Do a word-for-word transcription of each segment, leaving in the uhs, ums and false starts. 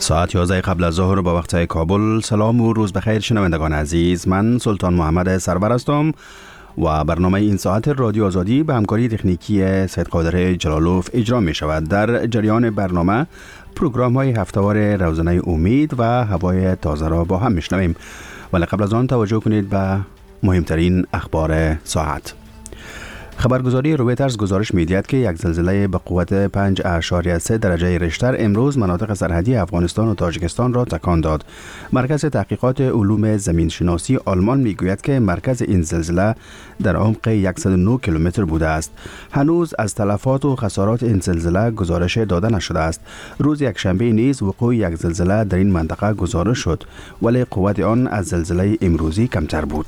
ساعت یازده قبل از ظهر با وقت کابل. سلام و روز بخیر شنوندگان عزیز، من سلطان محمد سرور هستم و برنامه این ساعت رادیو آزادی به همکاری تکنیکی سید قادر جلالوف اجرا می شود. در جریان برنامه پروگرام های هفته‌وار روزانه امید و هوای تازه را با هم میشنویم، ولی قبل از آن توجه کنید به مهمترین اخبار ساعت. خبرگزاری رویترز گزارش می‌دهد که یک زلزله به قوت پنج اعشاریه سه درجه ریشتر امروز مناطق سرحدی افغانستان و تاجیکستان را تکان داد. مرکز تحقیقات علوم زمینشناسی آلمان میگوید که مرکز این زلزله در عمق صد و نه کیلومتر بوده است. هنوز از تلفات و خسارات این زلزله گزارش داده نشده است. روز یکشنبه نیز وقوع یک زلزله در این منطقه گزارش شد، ولی قوت آن از زلزله امروزی کمتر بود.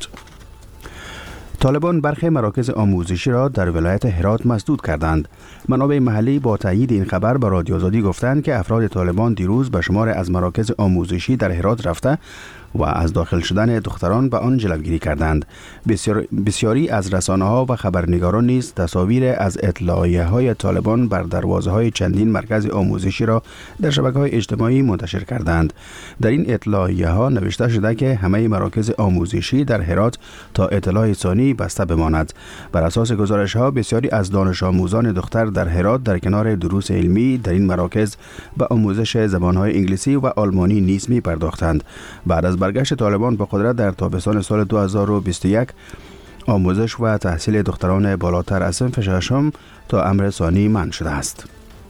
طالبان برخی مراکز آموزشی را در ولایت هرات مسدود کردند. منابع محلی با تایید این خبر به رادیو آزادی گفتند که افراد طالبان دیروز به شمار از مراکز آموزشی در هرات رفته و از داخل شدن دختران به آن جلوگیری کردند. بسیار بسیاری از رسانه‌ها و خبرنگاران نیز تصاویر از اطلاعیه‌های طالبان بر دروازه‌های چندین مرکز آموزشی را در شبکه‌های اجتماعی منتشر کردند. در این اطلاعیه‌ها نوشته شده که همه مراکز آموزشی در هرات تا اطلاع ثانی بسته بماند. بر اساس گزارش‌ها بسیاری از دانش آموزان دختر در هرات در کنار دروس علمی در این مراکز به آموزش زبان‌های انگلیسی و آلمانی نیز می‌پرداختند. بعد از برگشت طالبان به قدرت در تابستان سال دو هزار و بیست و یک، آموزش و تحصیل دختران بالاتر از صنف ششم تا امر ثانی منع شده است.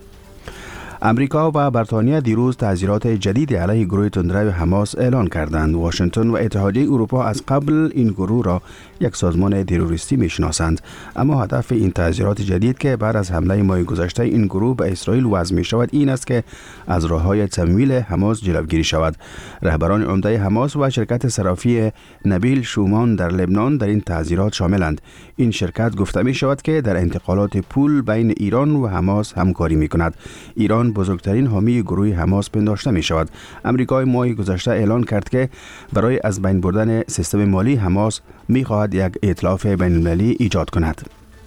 امریکا و بریتانیا دیروز تعزیرات جدید علیه گروه تندرو حماس اعلان کردند. واشنگتن و اتحادیه اروپا از قبل این گروه را یک سازمان تروریستی میشناسند، اما هدف این تعزیرات جدید که بعد از حمله ماه گذشته این گروه به اسرائیل وضع می شود این است که از راه‌های تمویل حماس جلوگیری شود. رهبران عمده حماس و شرکت صرافی نبیل شومان در لبنان در این تعزیرات شاملند. این شرکت گفته می شود که در انتقالات پول بین ایران و حماس همکاری می کند. ایران بزرگترین حامی گروه حماس پنداشته می شود. امریکای ماه گذشته اعلان کرد که برای از بین بردن سیستم مالی حماس می خواهد یک ائتلاف بین المللی ایجاد کند.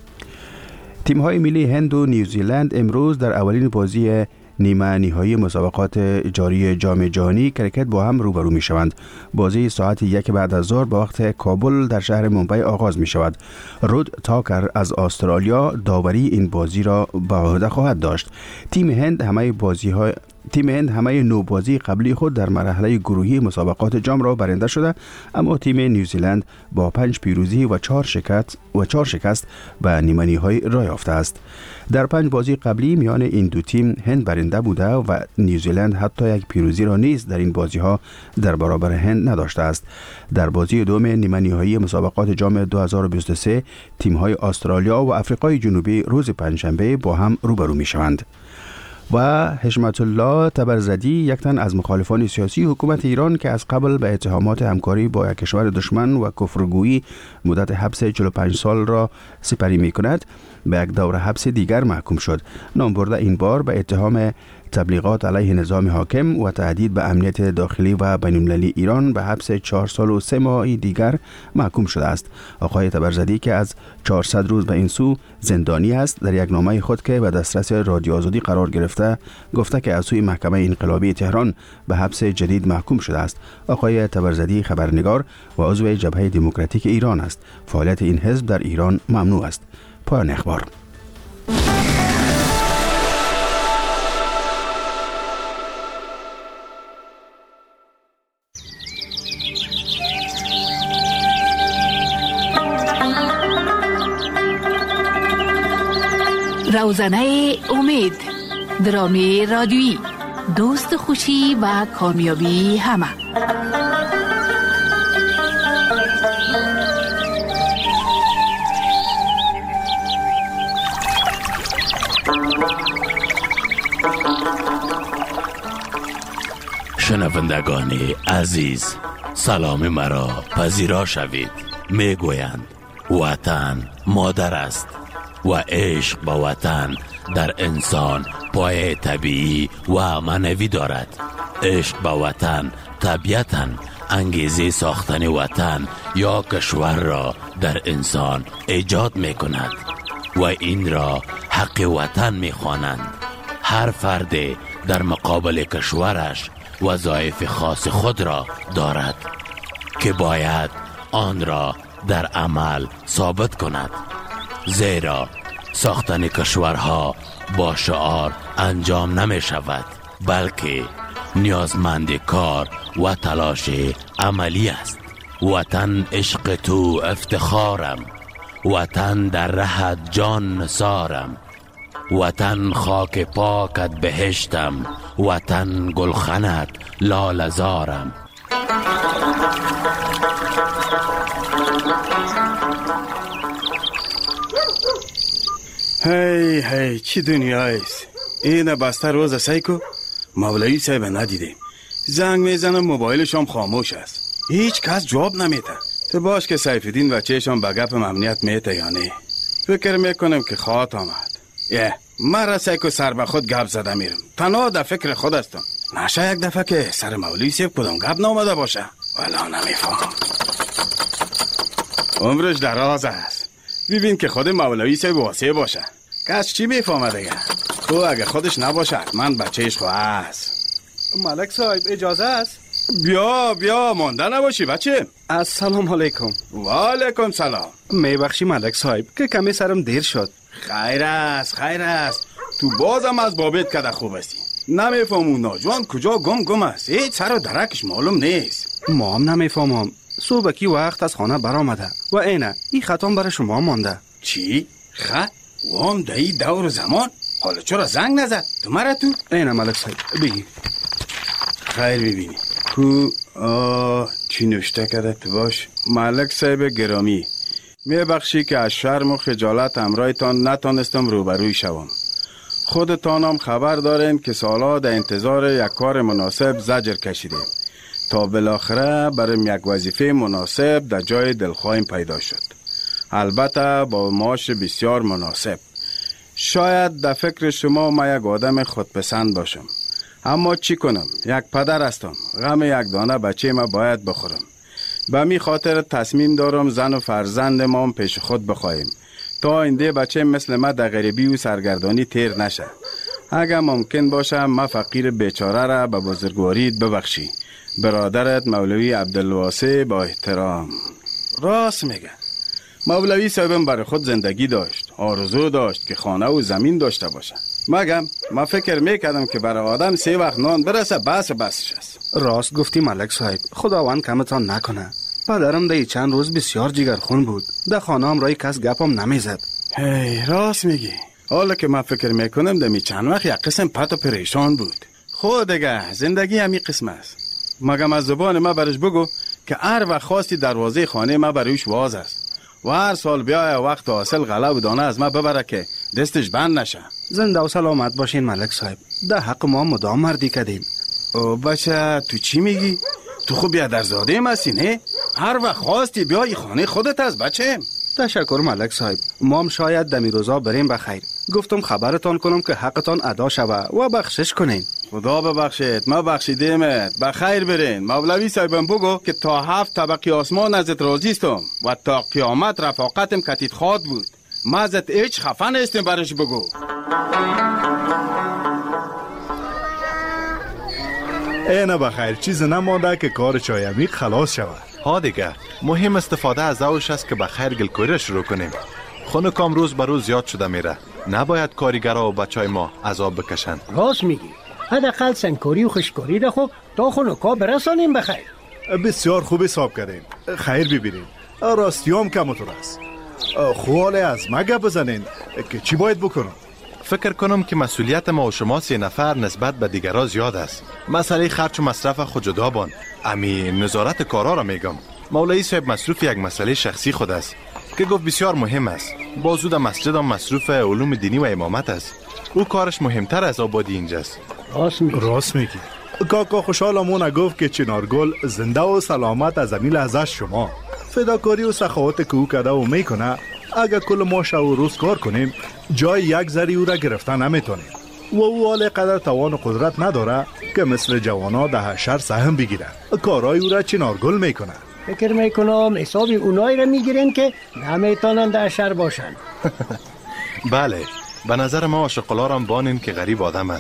تیم های ملی هند و نیوزیلند امروز در اولین بازی نیمه نهایی مسابقات جاری جام جهانی کرکت با هم روبرو می شوند. بازی ساعت یک بعد از ظهر با وقت کابل در شهر ممبئی آغاز می شود. رود تاکر از استرالیا داوری این بازی را به عهده خواهد داشت. تیم هند همه بازی های تیم هند همه نو بازی قبلی خود در مرحله گروهی مسابقات جام را برنده شده، اما تیم نیوزیلند با پنج پیروزی و چهار شکست و چهار شکست به نیمه نهایی راه یافته است. در پنج بازی قبلی میان این دو تیم هند برنده بوده و نیوزیلند حتی یک پیروزی را نیز در این بازی ها در برابر هند نداشته است. در بازی دوم نیمه نهایی مسابقات جام دو هزار و بیست و سه تیم های استرالیا و آفریقای جنوبی روز پنجشنبه با هم روبرو می شوند. و حشمت الله تبرزدی، یک تن از مخالفان سیاسی حکومت ایران که از قبل به اتهامات همکاری با یک کشور دشمن و کفرگویی مدت حبس چهل و پنج سال را سپری می کند، به یک دوره حبس دیگر محکوم شد. نامبرده این بار به اتهام تبلیغات علیه نظام حاکم و تهدید به امنیت داخلی و بین‌المللی ایران به حبس چهار سال و سه ماه دیگر محکوم شده است. آقای تبرزدی که از چهارصد روز به این سو زندانی است، در یک نامه خود که به دسترس رادیو آزادی قرار گرفته گفته که از سوی محکمه انقلابی تهران به حبس جدید محکوم شده است. آقای تبرزدی خبرنگار و عضو جبهه دموکراتیک ایران است. فعالیت این حزب در ایران ممنوع است. پایان اخبار. روزنه امید، درامی رادیویی، دوست خوشی و کامیابی همه. شنوندگان عزیز، سلام مرا پذیرا شوید. می گویند وطن مادر است و عشق به وطن در انسان پای طبیعی و معنوی دارد. عشق به وطن طبیعتاً انگیزه ساختن وطن یا کشور را در انسان ایجاد می کند و این را حق وطن می خوانند. هر فرد در مقابل کشورش وظایف خاص خود را دارد که باید آن را در عمل ثابت کند. زیرا ساختن کشورها با شعار انجام نمی شود، بلکه نیازمند کار و تلاش عملی است. وطن عشق تو افتخارم، وطن در رهت جان نثارم، وطن خاک پاکت بهشتم، وطن گلخنت لاله‌زارم. هی هی چی دنیایست؟ این بسته روز سیکو مولوی صاحب ندیدیم. زنگ میزنم موبایلشم خاموش است، هیچ کس جواب نمیده. تو باش که سیفالدین و چهشم به گپ امنیت میته یا نه؟ فکر میکنم که خواهد آمد. یه مرا سیکو سر به خود گپ زده میرم، تنها در فکر خود هستم. نشه یک دفعه که سر مولوی صاحب کدام گپ نامده باشه. والا نمیفهم، عمرش دراز است. ببین که خود مولوی صاحب واسه باشه، کس چی میفهمه دیگه؟ تو اگه خودش نباشه من بچهش خواه است. ملک صاحب اجازه است؟ بیا بیا مانده نباشی بچه. السلام علیکم. و علیکم سلام. میبخشی ملک صاحب که کمی سرم دیر شد. خیر است خیر است. تو بازم از بابت کده خوب هستی. نمیفهم اون ناجوان کجا گم گم است، هیچ سر و درکش معلوم نیست. ما هم نمیفهمم. صبحکی وقت از خانه برآمده و اینه این خطام برای شما مانده. چی؟ خط؟ وام دایی دور زمان؟ حالا چرا زنگ نزد؟ تو مرا تو؟ اینه ملک صاحب بگی. خیر ببینی کو آه چی نوشته کرده تو باش. ملک صاحب گرامی، میبخشی که از شرم و خجالت همراهتان نتانستم روبروی شوم. خودتانم خبر دارین که سالها در انتظار یک کار مناسب زجر کشیدیم تا بالاخره برای یک وظیفه مناسب در جای دلخواهیم پیدا شد، البته با معاش بسیار مناسب. شاید در فکر شما ما یک آدم خودپسند باشم، اما چی کنم، یک پدر هستم، غم یک دانه بچه ما باید بخورم. به می خاطر تصمیم دارم زن و فرزند ما پیش خود بخواهیم تا اینده بچه مثل ما در غریبی و سرگردانی تیر نشه. اگر ممکن باشه ما فقیر بیچاره را به بزرگواریت ببخشی. برادرت مولوی عبدالواسع با احترام. راست میگه، مولوی صاحبم برای خود زندگی داشت، آرزو داشت که خانه و زمین داشته باشه. مگم ما فکر میکردم که برای آدم سه وقت نان برسه بس بسش است. راست گفتی ملک صاحب، خداوند کمتان نکنه. پدرم دی چند روز بسیار جگرخون بود، در خانه هم رای کس گپم نمیزد. هی راست میگی. حالا که من فکر میکنم دمی چند وقت یک قسم پت و پریشان بود. خود دیگه زندگی همی قسم است. مگم از زبان ما برش بگو که هر وقت خواستی دروازه خانه ما برویش واز است و هر سال بیای وقت حاصل غله و دانه از ما ببره که دستش بند نشه. زنده و سلامت باشین ملک صاحب، در حق ما مدام مردی کردیم. او بچه تو چی میگی؟ تو خوب بیادر زاده مستی نه؟ هر وقت خواستی بیای خانه خودت از بچه. تشکر ملک صاحب، ما هم شاید دمی روزا بریم بخیر. گفتم خبرتان کنم که حقتان ادا شوه و بخشش کنین. خدا ببخشید، ما بخشیدیمت. بخیر برین. مولوی صاحبم بگو که تا هفت طبقی آسمان ازت راضی استم و تا قیامت رفاقتم کتیت خواد بود. ما ازت هیچ خفه نیستیم برش بگو. اینه بخیر، چیز نمانده که کار چایمیق خلاص شود. ها دیگه مهم استفاده از اوش است که بخیر گلکوری شروع کنیم. خونه کام روز به روز زیاد شده میره، نباید کارگرها و بچهای ما عذاب بکشن. راست میگی، حداقل سنگکاری و خشکاری ده خوب تا خونه کا برسانیم بخیر. بسیار خوب حساب کردین. خیر ببینین، راستیام کمتر است. خواله از ما گپ بزنین که چی باید بکنم. فکر کنم که مسئولیت ما و شما سه نفر نسبت به دیگرها زیاد است. مسئله خرچ و مصرف خود جدا بان. امی نظارت کارا را میگم. مولوی صاحب مصروف یک مسئله شخصی خود است که گفت بسیار مهم است. بازو در مسجد هم مصروف علوم دینی و امامت است. او کارش مهمتر از آبادی اینجاست. راست میگی. راست میگی. کاکا خوشحالمون گفت که چنارگل زنده و سلامت از امیل ازش شما. فداکاری و سخاوت که او کده و میکنه، اگر کل ما شب و روز کار کنیم جای یک ذره او را گرفتن نمیتونیم و او حال قدر توان و قدرت نداره که مثل جوانا ده حشر سهم بگیره. کارای او را چنارگل میکنه. فکر میکنم حساب اونایی را میگیرن که نمیتونن در شهر باشن. بله، به نظر ما عاشق‌الار هم بانین که غریب آدم است.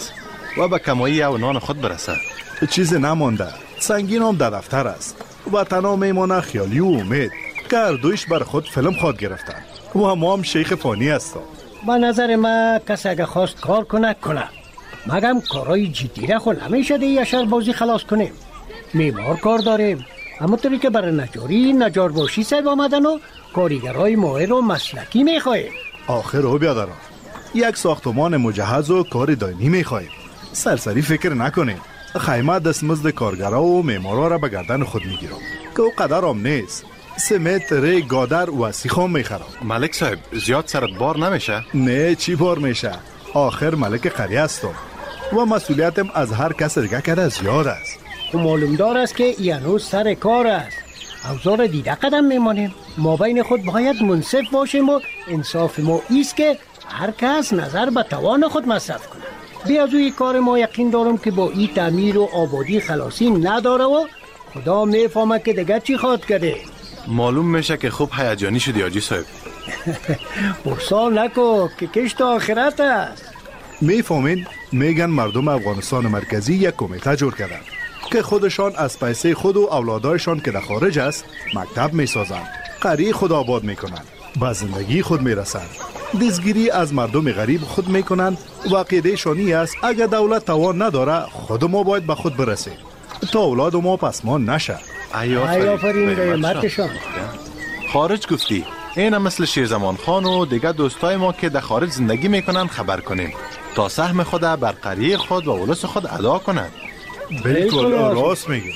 و به کمایی او نان خود برسه. چیزی نمانده، سنگین هم در دفتر است و تنها میمانه خیالی و امید که هر دویش بر خود فیلم خواد گرفتن و ما هم شیخ فانی هستم. با نظر ما کسی اگه خواست کار کنه کنه، مگم کارهای جدی را خود نمیشه دی یشر بازی خلاص کنیم. میمار کار داریم، همونطوری که برای نجاری نجار باشی صاحب آمدن و کاریگرهای ماهر و مسلکی میخواهیم. آخر رو بیادرم، یک ساختمان مجهز و کار دائمی میخواهیم. سرسری فکر نکنیم. خیمه دستمزد کارگرها و معمارا را به گردن خود میگیرم که او قدر هم نیست. سمت، ری، گادر و سیخام میخرم. ملک صاحب زیاد سرت بار نمیشه؟ نه چی بار میشه؟ آخر ملک قریه هستم و مسئولیتم از هر کس دیگه کرده زیاد است. و معلوم دار است که یعنوز سر کار است. اوزار دیده قدم میمانیم. ما بین خود باید منصف باشیم و انصاف ما ایست که هر کس نظر به توان خود مصرف کنه. بی از اوی کار ما یقین دارم که با این تعمیر و آبادی خلاصی نداره و خدا میفهمه که دیگه چی خواد کرده. معلوم میشه که خوب هیجانی شدی حاجی صاحب. برسال نکو که کشت آخرت است. میفهمین میگن مردم افغانستان مرکزی یک کمیته جور کردن که خودشان از پیسه خود و اولادایشان که در خارج است مکتب میسازند، قریه خود آباد میکنند، به زندگی خود میرسند، دزگیری از مردم غریب خود میکنند و عقیده شانی است اگر دولت توان نداره خود ما باید به خود برسیم تا اولاد ما پسمان نشه. ایافرین قیمتشان. خارج گفتی این هم مثل شیرزمان خان و دیگه دوستای ما که در خارج زندگی میکنن خبر کنیم تا سهم خود بر قریه خود و اولس خود ادا کنند. بالکل راست میگی.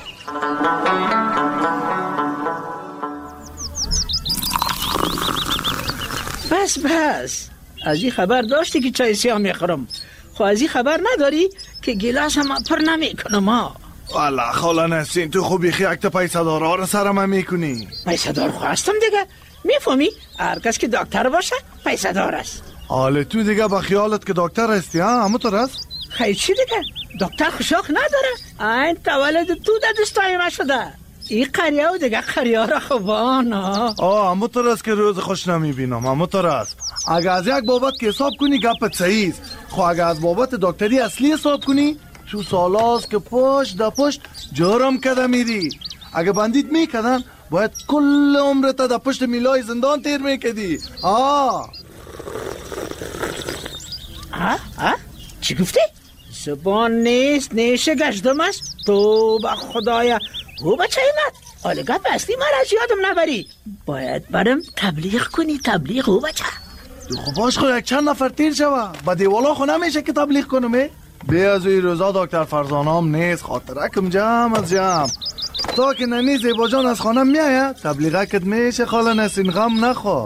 بس بس از این خبر داشتی که چای سیاه میخورم، خو از این خبر نداری که گلاس هم پر نمیکنم ها. والا خاله نسین تو خوبی خیاکت پیسه دارا رو سرم میکنی. پیسه دار خواستم دیگه، میفهمی هر کس که دکتر باشه پیسه دار است. حالا تو دیگه با خیالت که دکتر هستی ها همونطور است؟ خیلی چی دیگه دکتر خوشاخ نداره. این تولد تو در دستای ما شده. این قریه و دیگه قریه را خوبان ها. آه همونطور است که روز خوش نمیبینم. همونطور است. اگه از یک بابت که حساب کنی گپت صحیح است، خو اگه از بابت دکتری اصلی حساب کنی شو سالاست که پشت دا پشت جرم کده میری. اگه بندیت میکدن باید کل عمرت دا پشت میلای زندان تیر میکدی. آه آه آه چی گفتی؟ زبان نیست نیشه گشتم است. تو با خدایا او بچه ایمد حالا گپ اصلی من از یادم نبری. باید برم تبلیغ کنی. تبلیغ او بچه تو خب باش خو یک چند نفر تیر شوه با دیوالا خو نمیشه که تبلیغ کنم. بی از اوی روزا دکتر فرزانه هم نیست، خاطرکم جمع از جمع تا که ننی زیبا جان از خانم میاید تبلیغه کد میشه. خاله نسین غم نخوا.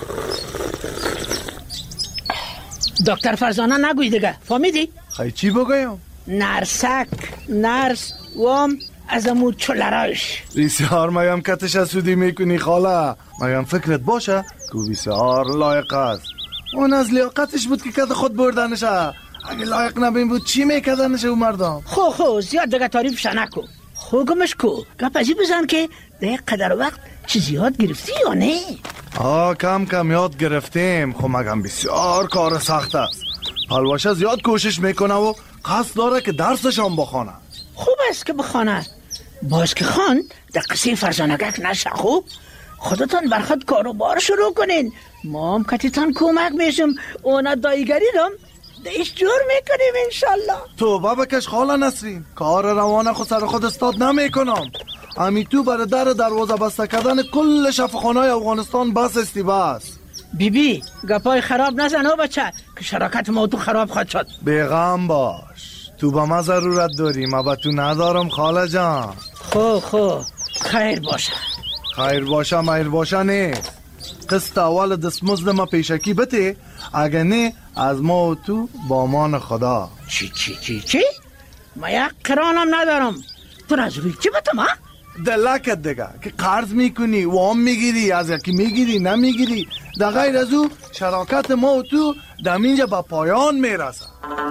دکتر فرزانه نگوی دیگه فهمیدی؟ خیلی چی بگویم؟ نرسک نرس وام از امو چلراش بسیار میم کتش سودی میکنی خاله. میم فکرت باشه که بسیار لایق است. اون از لیاقتش بود که کد خود بردنشه. اگه لایق نبین بود چی میکدنشه او مردم؟ خو خو زیاد دیگه تعریفش نکو. خو گمش کو گپ ازی بزن که ده قدر وقت چیزی یاد گرفتی یا نه؟ آه کم کم یاد گرفتیم. خو مگم بسیار کار سخت است. پلوشه زیاد کوشش میکنه و قصد داره که درسش هم بخونه. خوب است که بخونه. باز که خان در قصه فرزانگک نشه. خوب خودتان برخود کاروبار شروع کنین. ما هم کتیتان کمک میشم. اونا دایگری دم دیش جور میکنیم انشالله. تو بابا کش خاله نسرین کار روانه خود سر خود استاد نمیکنم. امی تو برای در دروازه بسته کردن کل شفاخانه افغانستان بس استی بس. بی بی گپای خراب نزن او بچه که شراکت ما تو خراب خواهد شد. بیغم باش تو با ما ضرورت داری ما با تو ندارم خاله جان. خو خو خیر باشه. خیر باشه میر باشه نیست. قسط اول دستمزد ما پیشکی بده اگه نه از ما و تو با امان خدا. چی چی چی چی؟ ما یک قرانم ندارم. تو از روی چی بتم ها؟ دلکت دیگه که قرض میکنی وام میگیری از یکی میگیری نمیگیری. در غیر از او شراکت ما و تو در اینجا با پایان میرسه.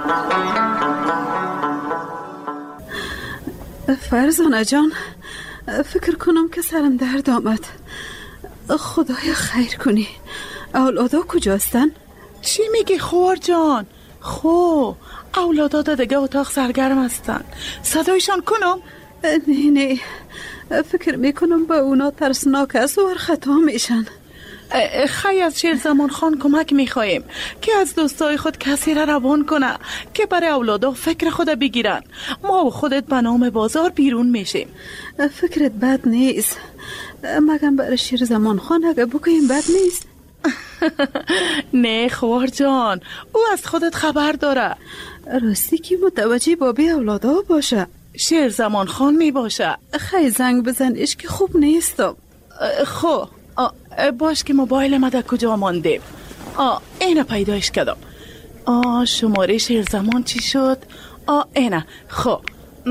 فرزانه جان فکر کنم که سرم درد آمد. خدایا خیر کنی. اولادا کجاستن؟ چی میگی خوار جان؟ خو اولادا در دیگه اتاق سرگرم هستن. صدایشان کنم؟ نه نه، فکر میکنم با اونا ترسناک است و خطا میشن. خیلی از شیرزمان خان کمک میخواهیم که از دوستای خود کسی را روان کنه که برای اولادا فکر خود بگیرن. ما و خودت به نام بازار بیرون میشیم. فکرت بد نیست، مگم برای شیرزمان خان اگه بگوییم بد نیست. نه خوار جان، او از خودت خبر داره. راستی که متوجه بابی اولادا باشه. شیرزمان خان می باشه. خیلی زنگ بزنیش که خوب نیستم. خب باش که موبایل ما در کجا مانده؟ آه اینه پیدایش کردم. آه شماره شیرزمان چی شد؟ آه اینه. خب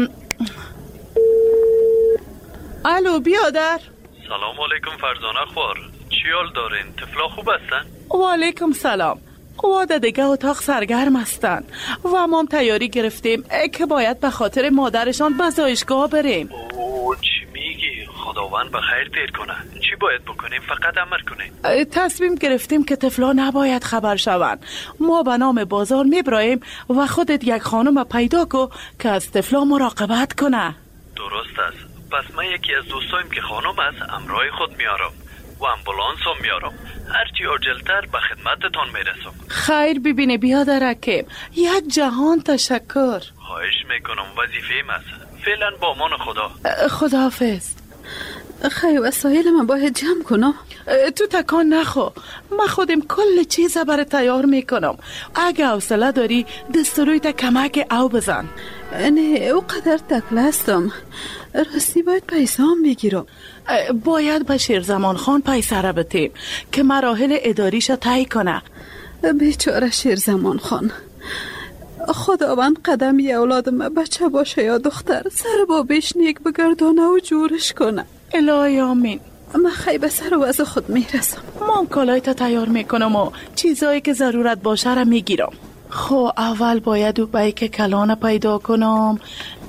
الو بیادر. سلام علیکم فرزانه خوار، چی حال دارین؟ طفلا خوب هستن؟ و علیکم سلام. و در دیگه اتاق سرگرم هستن و ما هم تیاری گرفتیم که باید به خاطر مادرشان به زایشگاه بریم. اوه چی میگی؟ خداوند به خیر تیر کنه. چی باید بکنیم؟ فقط امر کنیم. تصمیم گرفتیم که طفلا نباید خبر شوند. ما به نام بازار میبراییم و خودت یک خانم پیدا کو که از طفلا مراقبت کنه. درست است. پس من یکی از دوستایم که خانم است امرای خود میارم و امبولانس هم میارم. هرچی عجلتر به خدمتتان میرسم. خیر ببینه بیادر حکیم، یک جهان تشکر. خواهش میکنم، وظیفه است. فعلا با امان خدا. خداحافظ. خیلی وسایل من باید جمع کنم. تو تکان نخو، من خودم کل چیز برای تیار میکنم. اگه حوصله داری دستوروی تا کمک او بزن. نه او قدر تکل هستم، راستی باید پیسام بگیرم. باید به شیرزمان خان پیسه را بتیم که مراحل اداریش طی کنه. بیچاره شیرزمان خان، خداوند قدمی اولادم بچه باشه یا دختر سر بابیش نیک بگردانه و جورش کنه. الهی آمین. من خیلی به سر وضع خود میرسم. من کالای تا تیار میکنم و چیزایی که ضرورت باشه را میگیرم. خب اول باید او بیک کلانه پیدا کنم.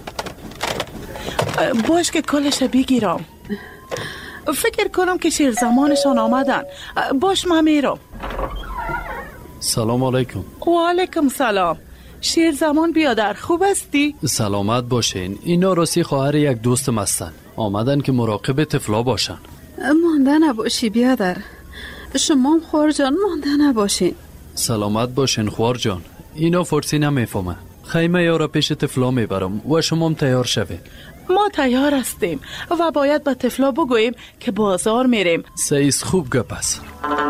باش که کلش بگیرم. فکر کنم که شیر زمانشان آمدن. باش من میرم. سلام علیکم. و علیکم سلام. شیر زمان بیادر خوب هستی؟ سلامت باشین. اینا راستی خواهر یک دوستم هستن، آمدن که مراقب طفلا باشن. مانده نباشی بیادر، شما هم خوار جان مانده نباشین. سلامت باشین خوار جان. اینا فرسی نمیفهمه. خیمه یارا پیش طفلا میبرم و شما هم تیار شوید. ما تیار هستیم و باید به طفلا بگوییم که بازار میریم. سیز خوب گپ است.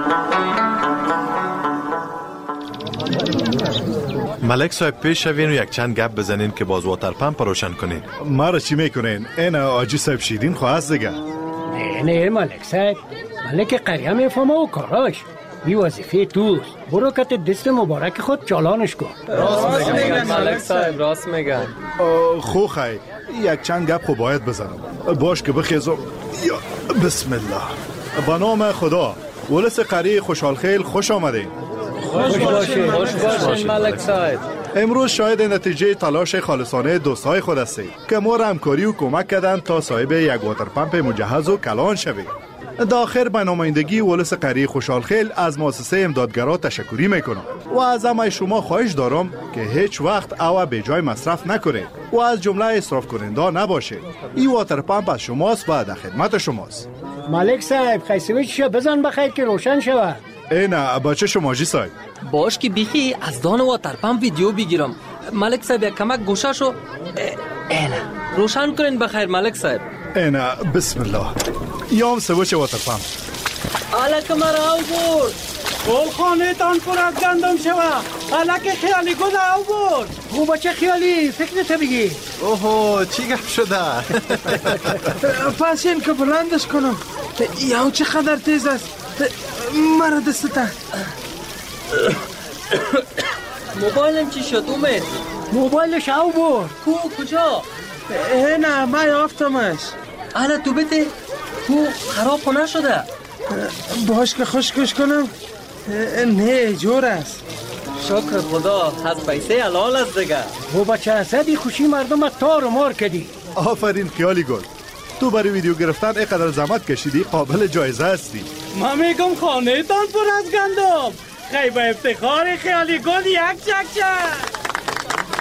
ملک صاحب پیش شوین و یک چند گپ بزنین که باز واتر پمپ روشن کنین. ما را چی میکنین؟ این آجی صاحب شیرین خواهست دیگه. نه نه ملک صاحب، ملک قریه میفهمه و کاراش بی وظیفه توست. برو کت دست مبارک خود چالانش کن. راست میگن ملک صاحب، راست میگن. خو خی یک چند گپ خو باید بزنم. باش که بخیزم. یا بسم الله. با نام خدا. ولس قریه خوشحال خیل خوش آمدین. خوش باشین. خوش باشین ملک صاحب. امروز شاید نتیجه تلاش خالصانه دوستای خود هستید که ما را همکاری و کمک کردن تا صاحب یک واتر پمپ مجهز و کلان شویم. داخل به نمایندگی ولس قریه خوشحال خیل از مؤسسه امدادگرا تشکری میکنم و از همه شما خواهش دارم که هیچ وقت او به جای مصرف نکنید و از جمله اسراف کننده نباشید. این واتر پمپ از شماست و در خدمت شماست. ملک صاحب خیسویچ بزن بخیر که روشن شود. اینه بچه شما جی صاحب. باش که بیخی از دان واتر پمپ ویدیو بگیرم. ملک صاحب یک کمک گوشه شو. اینه روشن کنین بخیر ملک صاحب. اینه بسم الله. یام سوچه واتر پمپ. الک مرا او برد. گل خانه تان پر از گندم شود. الک خیالی گل او برد. خوب بچه خیالی فکر بگی. اوهو چی گپ شده؟ پس این که بلندش کنم. یا چقدر تیز است. مرا دسته. موبایلم چی شد اومد؟ موبایلش او برد. کو کجا؟ نه من یافتمش. اله تو بده. کو خراب کنه شده. باش که خشکش کنم. نه جور است. شکر خدا از پیسه حلال است دیگه. و بچه اسدی خوشی مردم تار و مار کردی. آفرین خیالی گل. تو برای ویدیو گرفتن اینقدر زحمت کشیدی قابل جایزه هستی. من میگم خانه تان پر از گندم. خیلی با افتخار خیالی گل یک چک چک.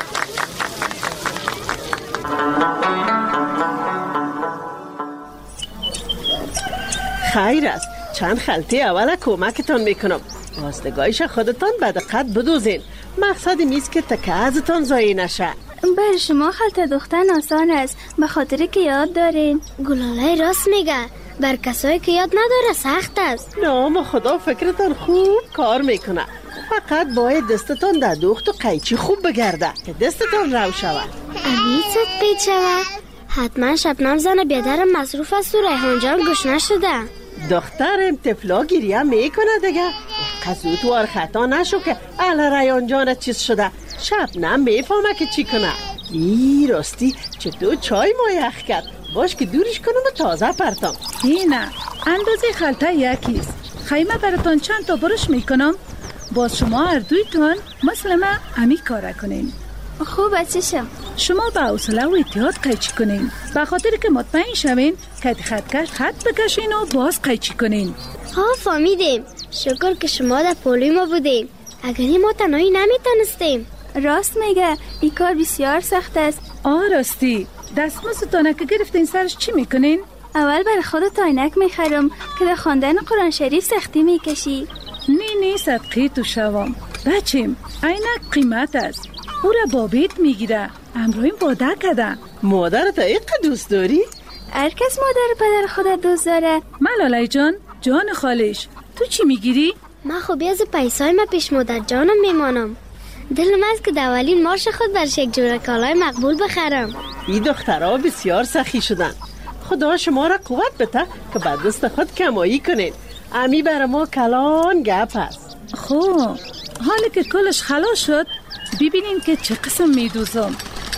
خیر است، چند خلطه اول کمکتان میکنم. راستگاهیش خودتان به دقت بدوزین. مقصد نیست که تکه ازتان ضایع نشه. بر شما خلطه دوختن آسان است، به خاطر که یاد دارین. گلاله راست میگه، بر کسایی که یاد نداره سخت است. نام خدا فکرتان خوب کار میکنه. فقط باید دستتان در دوخت و قیچی خوب بگرده که دستتان رو شود. امید زد قیچ شود. حتما شبنم زن بیادر مصروف است و ریحان جان گوش نشده. دخترم طفلا گریه میکنه دیگه. قصوت وار خطا نشو که اهل ریحان جان چیز شده. شبنم میفهمه که چی کنه. ای راستی چطور چای ما یخ کرد. باش که دورش کنم و تازه پرتم. اینه اندازه خلطه یکیست. خیمه براتان چند تا برش میکنم. باز شما هر دویتان مثل ما امی کاره کنین. خوب چشم. شما با حوصله و احتیاط قیچی کنین، به خاطر که مطمئن شوین که خطکش خط بکشین و باز قیچی کنین. ها فهمیدیم. شکر که شما در پولوی ما بودیم، اگری ما تنهایی نمیتونستیم. راست میگه، این کار بسیار سخت است. آه راستی، دستمزدتان که گرفتین سرش چی میکنین؟ اول برای خودت عینک میخرم که در خواندن قرآن شریف سختی میکشی. نی نی صدقی تو شوام بچیم، عینک قیمت است، او را بابیت میگیره، امرویم باده کده. مادرت ایقه دوست داری؟ هر کس مادر پدر خودت دوست داره. ملالای جان، جان خالش، تو چی میگیری؟ من خوبی از پیسای ما پیش مادر جانم میمانم. دلم است که دولین مارش خود برش یک جوره کالای مقبول بخرم. این دخترها بسیار سخی شدن. خدا شما را قوت بده که به دست خود کمایی کنید. امی بر ما کلان گپ است. خب حالا که کلش خلاص شد ببینین که چه قسم میدوزم.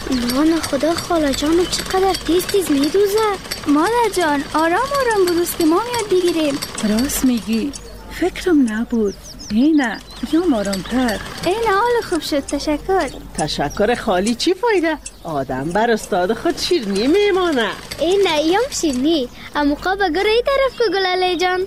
نه خدا خاله جانو چقدر تیز تیز میدوزه. مادر جان آرام آرام بروز که ما میاد بگیریم. راست میگی، فکرم نبود. اینه یا آرامتر. اینه حال خوب شد، تشکر. تشکر خالی چی فایده؟ آدم بر استاد خود شیرنی میمانه. اینه ایام شیرنی اموقا بگر ای طرف که گلاله جان.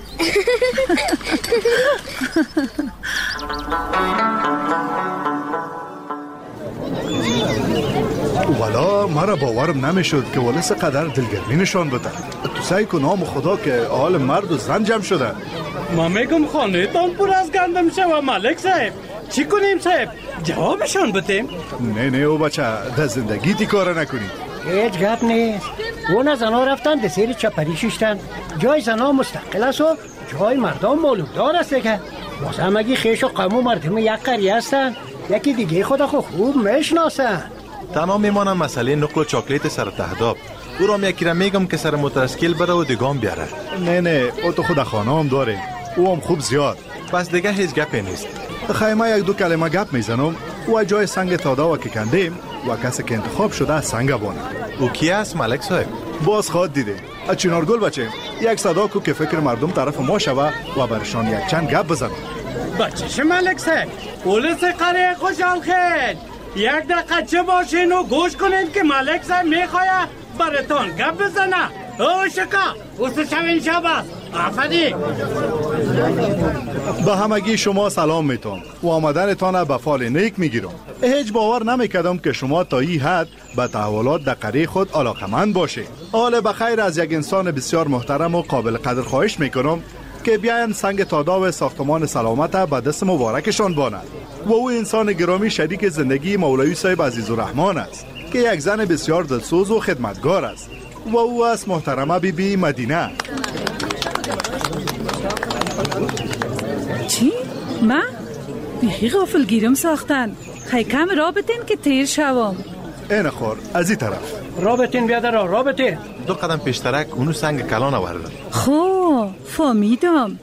والا مرا باورم نمیشد که ولس قدر دلگرمی نشان بده. تو سعی کن نام خدا که حال مرد و زن جمع شده. ما میگم خانه تان پر از گندم شوه ملک صاحب. چی کنیم صاحب؟ جوابشان بتیم؟ نه نه او بچه در زندگی تی کار نکنی. هیچ گپ نیست. اون زنها رفتن ده سیر چپری ششتن. جای زنها مستقل است و جای مردم مولودار است که بازم اگه خیش و قم و مردم یک قریه هستن یکی دیگه خدا خو خوب میشناسن. تنها میمانم مسئله نقل و چاکلیت سر تهداب. او را یکی را میگم که سر موترسکیل بره و دیگام بیاره. نه نه او تو خود خانه هم داره، او هم خوب زیاد. پس دیگه هیچ گپی نیست. خیمه یک دو کلمه گپ میزنم و جای سنگ تادا که کندیم و کسی که انتخاب شده از سنگ بانه. او کی است ملک صاحب؟ باز خواد دیده چنارگل بچه یک صدا کو که فکر مردم طرف ما شوه و برشان یک چند گپ بزنم. بچه ملک صاحب پولیس قریه خوشحال خیل یک دقیقه چه باشین و گوش کنین که ملک صاحب میخواه براتون گپ بزنه. او شکا اوست شوین شب است. آفرین. به همگی شما سلام میتونم و آمدنتان به فال نیک میگیرم. هیچ باور نمیکردم که شما تا این حد به تحولات در قریه خود علاقمند باشید. حال بخیر از یک انسان بسیار محترم و قابل قدر خواهش میکنم که بیاین سنگ تادا و ساختمان سلامت به دست مبارکشان باند. و او انسان گرامی شریک زندگی مولوی صاحب عزیز الرحمن است که یک زن بسیار دلسوز و خدمتگار است و او است محترمه بی بی مدینه. چی؟ ما؟ بیخی غافل گیرم ساختن. خیلی کم رابطین که تیر شوام. این خور از این طرف رابطین بیاده را رابطین. دو قدم پیشترک اونو سنگ کلان آورده. خب فهمیدم.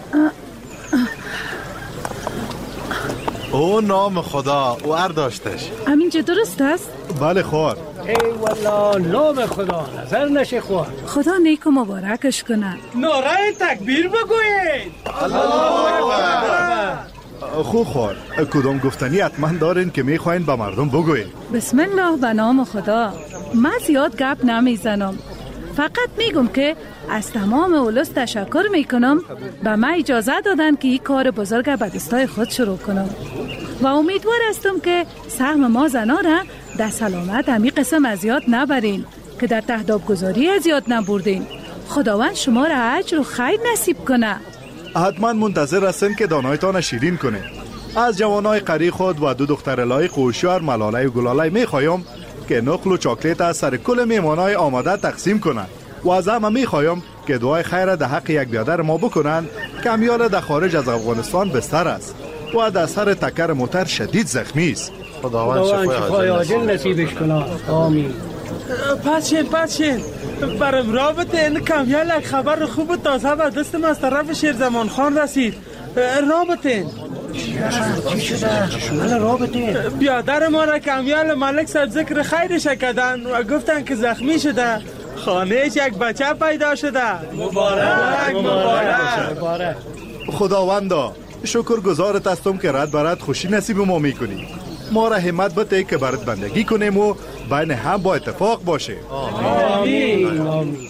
او نام خدا او ار داشتش. همینجا درست است؟ بله خور. ای والا نام خدا نظر نشه خور. خدا نیک و مبارکش کنه. نعره تکبیر بگوید. الله اکبر. خوب خور. کدام گفتنی حتما دارین که میخواین به مردم بگوین؟ بسم الله به نام خدا. من زیاد گپ نمیزنم، فقط میگم که از تمام اولوس تشکر میکنم به من اجازه دادن که این کار بزرگ به دستای خود شروع کنم و امیدوار هستم که سهم ما زنا را در سلامت همی قسم از یاد نبرین که در تهداب گذاری از یاد نبردین. خداوند شما را اجر و خیر نصیب کنه. حتما منتظر هستیم که دانایتان شیرین کنه. از جوانای قری خود و دو دختر لایق و هوشیار ملاله و گلاله میخوایم که نقل و چاکلیت از سر کل میمانای آماده تقسیم کنند و از همه میخوایم که دعای خیر در حق یک بیادر ما بکنند که امیال در خارج از افغانستان بستر است و در سر تکر موتر شدید زخمی است. خداوند شفای عاجل نصیبش کنه. آمین. پسین پسین برم رابطه این کامیال یک خبر خوب و تازه به دستم از طرف شیرزمان خان رسید. رابطه چی شده؟ شمال رابطه بیادر ما را کامیال ملک صاحب ذکر خیرش کردن و گفتن که زخمی شده. خانهش یک بچه پیدا شده. مبارک مبارک. خداوندا شکر گزارت هستم که رد برد خوشی نصیب ما میکنی. ما را همت بده که برات بندگی کنیم و بین هم با اتفاق باشه. آمین آمین.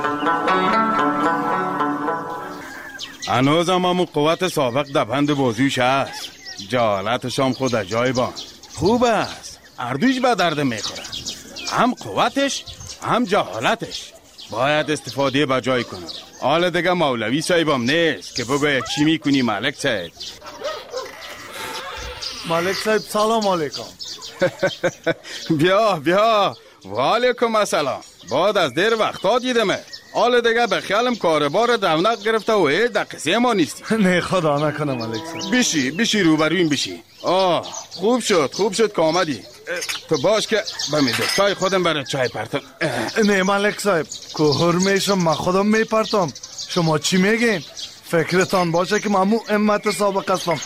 هنوز هم همون قوت سابق در بند بازوش هست. جالتش هم خود جای با خوب است. اردوش به درد میخوره. هم قوتش هم جهالتش. باید استفاده به جای کنم. حالا دیگه مولوی صاحبم نیست که بگوید چی میکنی ملک صاحب. ملک صاحب سلام علیکم. بیا بیا و علیکم السلام. بعد از دیر وقتا دیدمه. حالا دیگه به خیالم کاربار دونق گرفته و ای در قصه ما نیستی. نه خدا نکنه ملک صاحب. بشی بشی روبرویم بشی. آه خوب شد خوب شد که آمدی. تو باش که به میدستای خودم برای چای پرتم. نه ملک صاحب کهر میشم من خودم میپرتم. شما چی میگین؟ فکرتان باشه که ممو امت سابق هستم.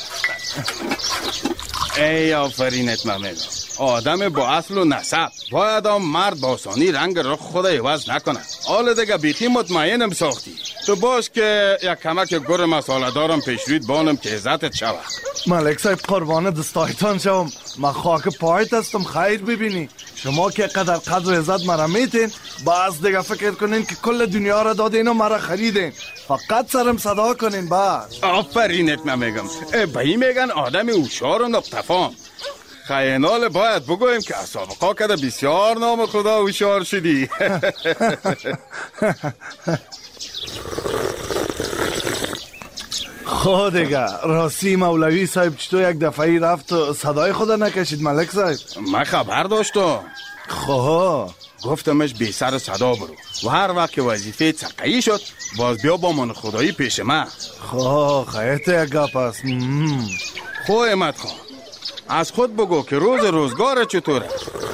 ای آفرینت ممنون. آدم با اصل و نسب باید هم مرد با آسانی رنگ رخ خود عوض نکنه. حالا دیگه بیخی مطمئنم ساختی. تو باش که یک کمک گر مساله دارم پیش روید بانم که عزتت شوه. ملک صاحب قربان دستایتان شوم. من خاک پایت هستم خیر ببینی. شما که قدر قدر و عزت مرا میتین باز دیگه فکر کنین که کل دنیا را دادین و مرا خریدین. فقط سرم صدا کنین باز. آفرینت نمیگم. بایی میگن آدم هوشیار و نقطفام. خیانال باید بگویم که از سابقا کده بسیار نام خدا هوشیار شدی. خود دیگه راستی مولوی صاحب چطور یک دفعی رفت و صدای خدا نکشید ملک صاحب؟ من خبر داشتم. خواه گفتمش بی سر صدا برو و هر وقت که وظیفه تقیی شد باز بیا با من خدایی پیش من. خواه خیلی یک گپ است. خواه امت خواه از خود بگو که روز روزگار چطوره؟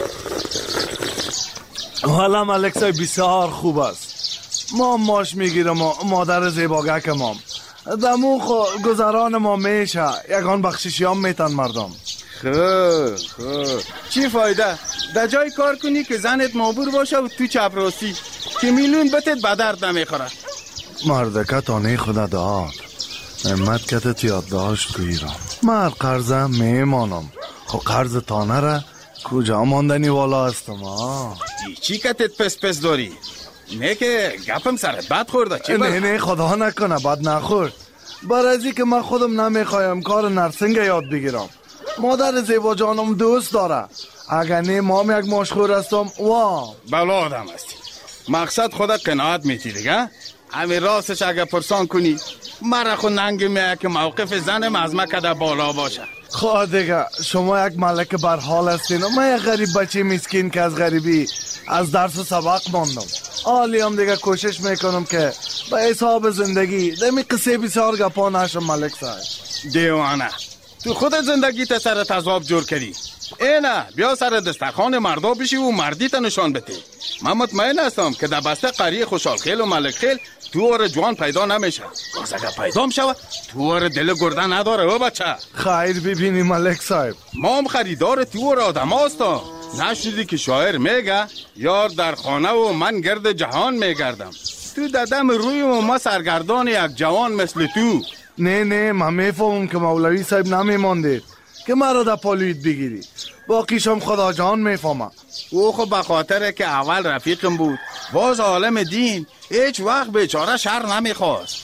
والا ملک صاحب بسیار خوب است. ما ماش میگیرم و مادر زیباگک مام دمو خو گذران ما میشه. یکان بخششی هم میتن مردم. خوب خوب چی فایده؟ در جای کار کنی که زنت مابور باشه و تو چپراسی که میلیون بتت به درد نمیخوره. مردکه تانه خدا داد امت کتت یاد داشت گویرم. من قرضه میمانم. خو قرض تانه را کجا ماندنی والا هستم. چی کتت پس پس داری؟ نه که گپم سرت بد خورده. چی نه نه خدا نکنه بد نخورد. برازی که من خودم نمیخوایم کار نرسنگ یاد بگیرم. مادر زیبا جانم دوست داره. اگر نه مام یک مشخور هستم وا بلا آدم هستی. مقصد خدا قناعت میتی دیگه. همین راستش اگر پرسان کنی مرا خود ننگ میه که موقف زنم از من کده بالا باشه. خود دیگه شما یک ملک برحال هستین و من یک غریب بچه مسکین که از غریبی از درس و سبق ماندم. حالی هم دیگه کوشش میکنم که به حساب زندگی دمی قصه بسیار گپا نشم ملک صاحب. دیوانه تو خودت زندگی تا سر تضاب جور کردی. اینه بیا سر دسترخوان مردا بشی و مردی تا نشان بده. من مطمئن هستم که در بسته قریه خوشحال خیل و ملک خیل تو اور جوان پیدا نمیشه. باز اگر پیدا میشه تو اور دل گرده نداره و بچه. خیر ببینی ملک صاحب ما هم خریدار تو اور آدم هستم. نشنیدی که شاعر میگه یار در خانه و من گرد جهان میگردم. تو ددم روی و ما سرگردان یک جوان مثل تو. نه نه من میفهمم که مولوی صاحب نمیماندید که مرا در پالوید بگیری. باقیشم خدا جان میفهمم. او خب به خاطر که اول رفیقم بود باز عالم دین هیچ وقت بیچاره شر نمیخواست.